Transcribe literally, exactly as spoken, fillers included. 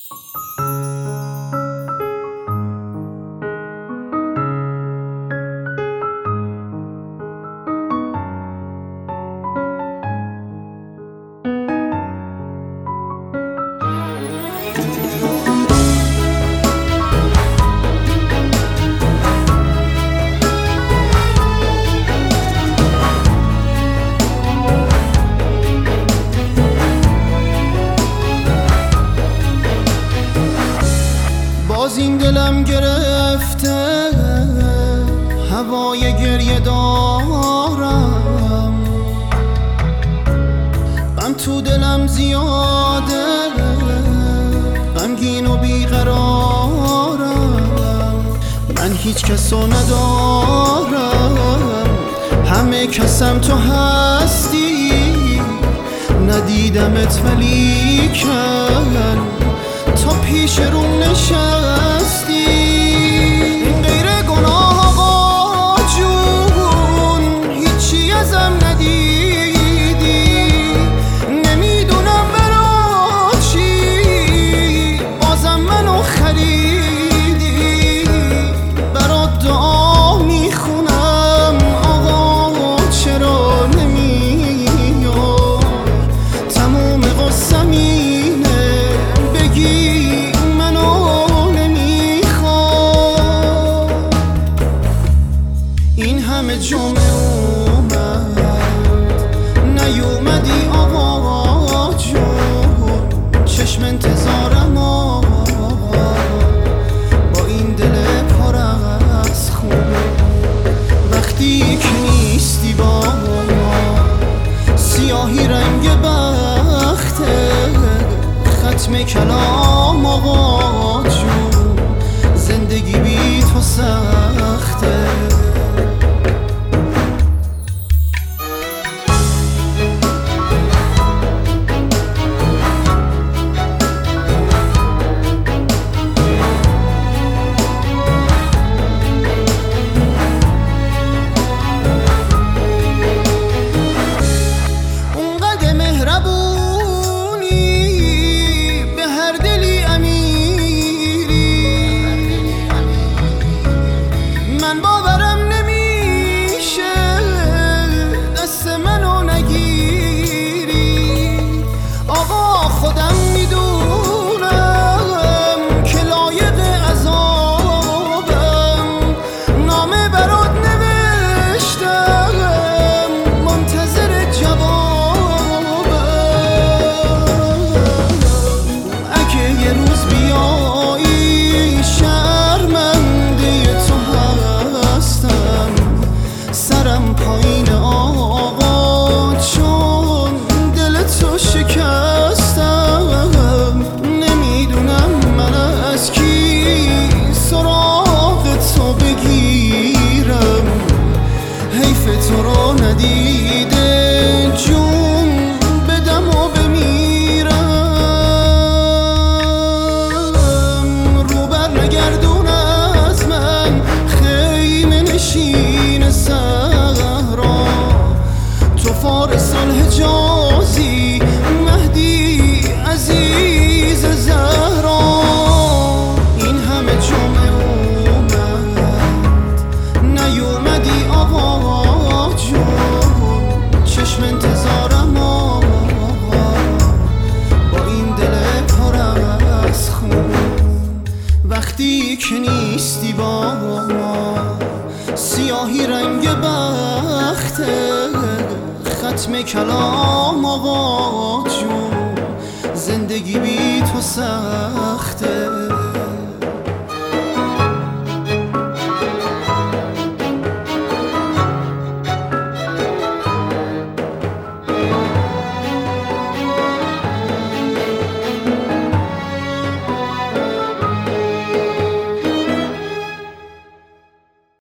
باز این دلم گرفته هوای گریه دارم، غم تو دلم زیاده، غمگین و بیقرارم. من هیچ کسو ندارم، همه کسم تو هستی. ندیدمت ولیکن تا پیش روم نشستی. این غیر گناه آقا جون هیچی ازم ندیدی. نمیدونم برا چی بازم منو خریدی. برات دعا میخونم آقا چرا نمیای. تموم قصم اینه بگی همه جمعه اومد نیومدی آقا جون. چشم انتظارم آقا با این دل پر از خون. وقتی که نیستی با ما سیاهی رنگ بخته. ختم کلام آقا جون زندگی بی تو سخته. پایین آقا چون دل تو شکستم. نمیدونم من از کی سراغ تو بگیرم. حیف تو رو ندیده جون بدم و بمیرم. رو بر نگردون از من خیمه نشین صحرا. تو فارس الحجازی مهدی عزیز زهرا. این همه جمعه اومد نیومدی آقا جون. چشم انتظارم آقا با این دل پر از خون. وقتی که نیستی با ما سیاهی رنگ بخته. ختم کلام آقا جون زندگی بی تو سخته.